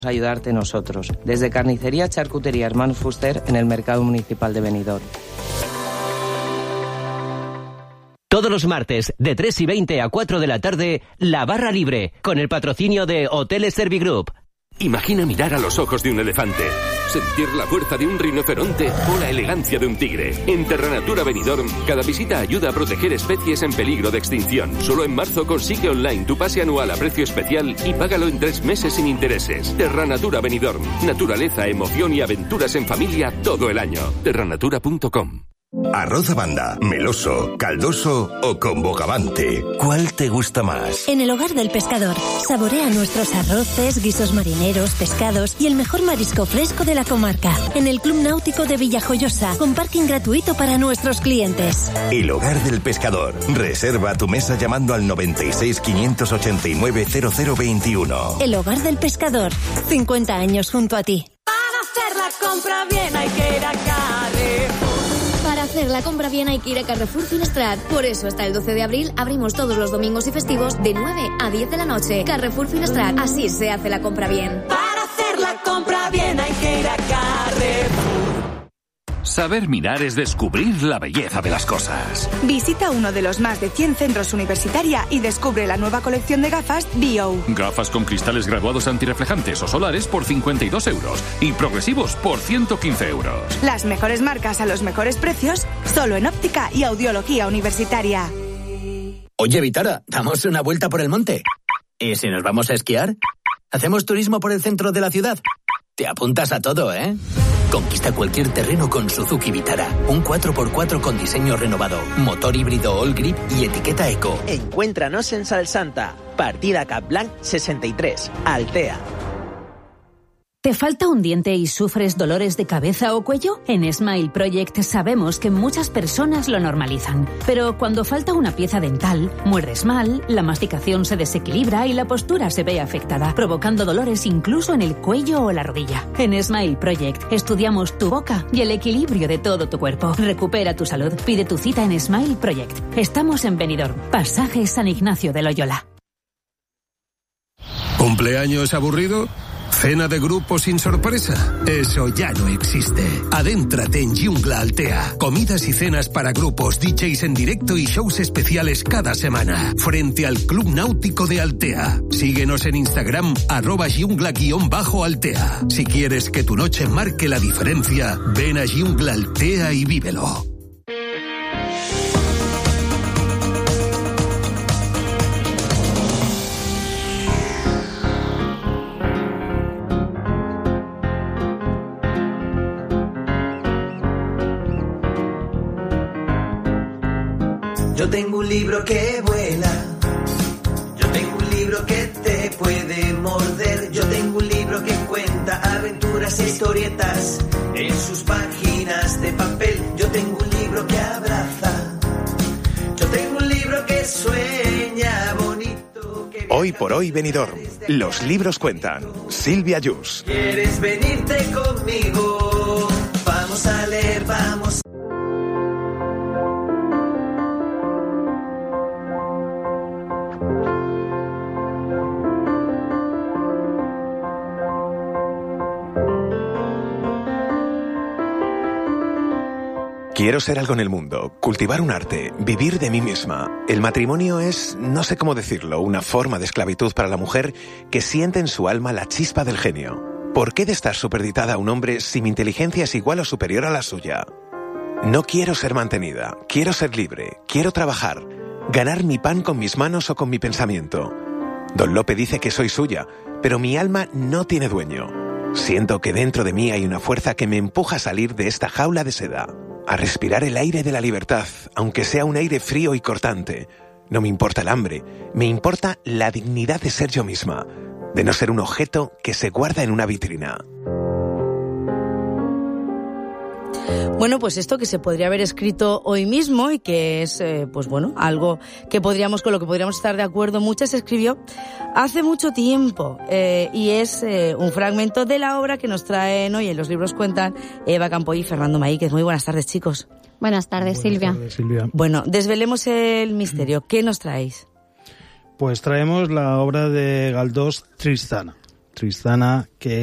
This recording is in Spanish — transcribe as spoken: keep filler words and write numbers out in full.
ayudarte nosotros. Desde Carnicería Charcutería Hermanos Fuster en el Mercado Municipal de Benidorm. Todos los martes, de tres y veinte a cuatro de la tarde, La Barra Libre, con el patrocinio de Hoteles Servigroup. Imagina mirar a los ojos de un elefante, sentir la fuerza de un rinoceronte o la elegancia de un tigre. En Terranatura Benidorm, cada visita ayuda a proteger especies en peligro de extinción. Solo en marzo consigue online tu pase anual a precio especial y págalo en tres meses sin intereses. Terranatura Benidorm. Naturaleza, emoción y aventuras en familia todo el año. terranatura punto com. ¿Arroz a banda, meloso, caldoso o con bogavante? ¿Cuál te gusta más? En el Hogar del Pescador, saborea nuestros arroces, guisos marineros, pescados y el mejor marisco fresco de la comarca. En el Club Náutico de Villajoyosa, con parking gratuito para nuestros clientes. El Hogar del Pescador. Reserva tu mesa llamando al noventa y seis, quinientos ochenta y nueve, cero cero veintiuno. El Hogar del Pescador. cincuenta años junto a ti. Para hacer la compra bien hay que ir a Carrefour. Para hacer la compra bien hay que ir a Carrefour Finestrat. Por eso hasta el doce de abril abrimos todos los domingos y festivos de nueve a diez de la noche. Carrefour Finestrat. Así se hace la compra bien. Para hacer la compra bien hay que ir a Carrefour. Saber mirar es descubrir la belleza de las cosas. Visita uno de los más de cien centros universitaria y descubre la nueva colección de gafas B O. Gafas con cristales graduados antirreflejantes o solares por cincuenta y dos euros y progresivos por ciento quince euros. Las mejores marcas a los mejores precios, solo en óptica y audiología universitaria. Oye, Vitara, ¿damos una vuelta por el monte? ¿Y si nos vamos a esquiar? ¿Hacemos turismo por el centro de la ciudad? Te apuntas a todo, ¿eh? Conquista cualquier terreno con Suzuki Vitara. Un cuatro por cuatro con diseño renovado, motor híbrido All Grip y etiqueta Eco. Encuéntranos en Salsanta, partida Capblanc sesenta y tres, Altea. ¿Te falta un diente y sufres dolores de cabeza o cuello? En Smile Project sabemos que muchas personas lo normalizan. Pero cuando falta una pieza dental, muerdes mal, la masticación se desequilibra y la postura se ve afectada, provocando dolores incluso en el cuello o la rodilla. En Smile Project estudiamos tu boca y el equilibrio de todo tu cuerpo. Recupera tu salud. Pide tu cita en Smile Project. Estamos en Benidorm, Pasaje San Ignacio de Loyola. ¿Cumpleaños aburrido? ¿Cena de grupo sin sorpresa? Eso ya no existe. Adéntrate en Jungla Altea. Comidas y cenas para grupos, D Js en directo y shows especiales cada semana. Frente al Club Náutico de Altea. Síguenos en Instagram, arroba jungla-altea. Si quieres que tu noche marque la diferencia, ven a Jungla Altea y vívelo. Yo tengo un libro que vuela, yo tengo un libro que te puede morder, yo tengo un libro que cuenta aventuras e historietas en sus páginas de papel, yo tengo un libro que abraza, yo tengo un libro que sueña bonito. Que Hoy por hoy Benidorm, los libros cuentan. Silvia Yus. ¿Quieres venirte conmigo? Vamos a leer, vamos. Quiero ser algo en el mundo, cultivar un arte, vivir de mí misma. El matrimonio es, no sé cómo decirlo, una forma de esclavitud para la mujer que siente en su alma la chispa del genio. ¿Por qué de estar supeditada a un hombre si mi inteligencia es igual o superior a la suya? No quiero ser mantenida, quiero ser libre, quiero trabajar, ganar mi pan con mis manos o con mi pensamiento. Don Lope dice que soy suya, pero mi alma no tiene dueño. Siento que dentro de mí hay una fuerza que me empuja a salir de esta jaula de seda. A respirar el aire de la libertad, aunque sea un aire frío y cortante. No me importa el hambre, me importa la dignidad de ser yo misma, de no ser un objeto que se guarda en una vitrina. Bueno, pues esto que se podría haber escrito hoy mismo y que es, eh, pues bueno, algo que podríamos, con lo que podríamos estar de acuerdo muchas, se escribió hace mucho tiempo eh, y es eh, un fragmento de la obra que nos traen hoy en Los Libros Cuentan Eva Campoy y Fernando Maíquez. Muy buenas tardes, chicos. Buenas tardes, buenas Silvia. Tardes, Silvia. Bueno, desvelemos el misterio. ¿Qué nos traéis? Pues traemos la obra de Galdós, Tristana. Tristana, que